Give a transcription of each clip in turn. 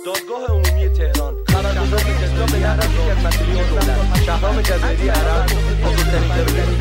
دادگاه عمومی تهران قرارداد اجرا به نحو یکی از مسئولین دولت شهرام جزایری عرب بزرگترین تروریست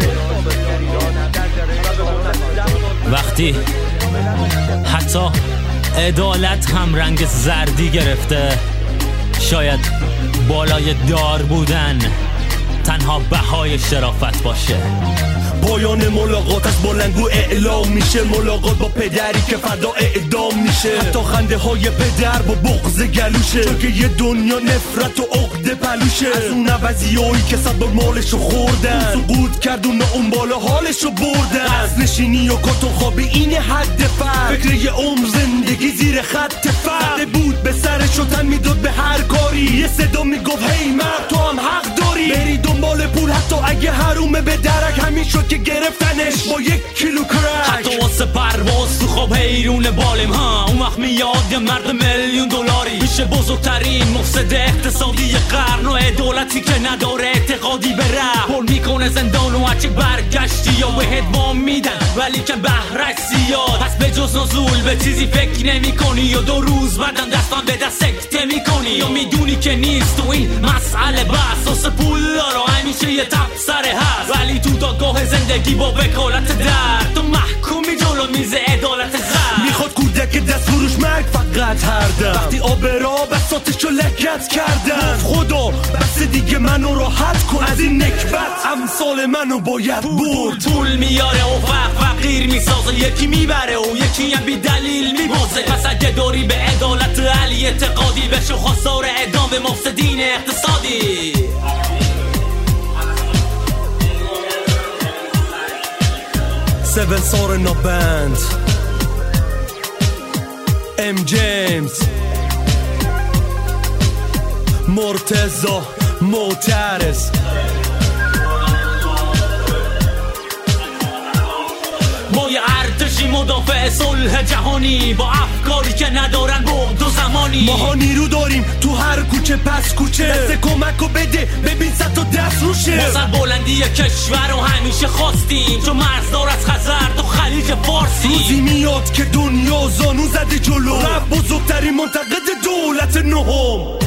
ایران. وقتی حتی عدالت هم رنگ زردی گرفته، شاید بالای دار بودن تنها بهای شرافت باشه. پایان ملاقات از بلندگو اعلام میشه، ملاقات با پدری که فردا اعدام میشه. حتی خنده های پدر با بغض گلوشه، چون که یه دنیا نفرت و عقده پلوشه. از اون عوضیایی که صد بار مالشو خوردن، سقوط کرد و اون بالا حالشو بردن. از نشینی و کاتون خوابی این حد فرد، فکر یه عمر زندگی زیر خط فرد بود. به سرشو تن میداد به هر کاری، یه صدا میگفت هی مرد تو هم حق داری. بری دنبال پول حتی اگه حرومه به درک، همین شد که گرفتنش با 1 کیلو کرک. حتی واسه پرواز تو خواب حیرون بالیم ها، اون وقت میاد یه مرد $1,000,000 میشه بزرگترین مفسد اقتصادی قرن، و دولتی که نداره اعتقادی به راه پل میکنه زندان و هرچی برگشتی یا بهت وام میدن ولی که بهرش زیاد. پس به جز نزول به چیزی فکر نمی کنی، یا 2 روز بعدم دستان به دست سکته میکنی، یا میدونی که نیست تو این مسئله بس واسه پول دارا همیشه یه تبصره هست، ولی تو دادگاه زندگی با وکالت درد تو محکومی جلو میز عدالت زرد. میخواد کودک دست فروش مرگ فقط هردم، وقتی آبرا بساتشو لکت کردم. خدا بس دیگه منو راحت کن از این نکبت، امثال منو باید برد. پول میاره و فقیر میسازه، یکی میبره و یکی هم بی دلیل میبازه. پس اگه داری به عدالت علی اعتقادی، بشو خواستار اعدام به مفسدین اقتصادی. 7 Sorena Band M James مرتضی معترض. ما یه ارتشی مدافع صلح جهانی، با افکاری که ندارن بعد و زمانی. ماها نیرو داریم تو هر کوچه پس کوچه، دست کمکو بده ببین صد تا دست روشه. ما سر بلندی کشور رو همیشه خواستیم، چون مرزدار از خزر تا خلیج فارسی. روزی میاد که دنیا زانو زده جلو، رب بزرگترین منتقد دولت نهم.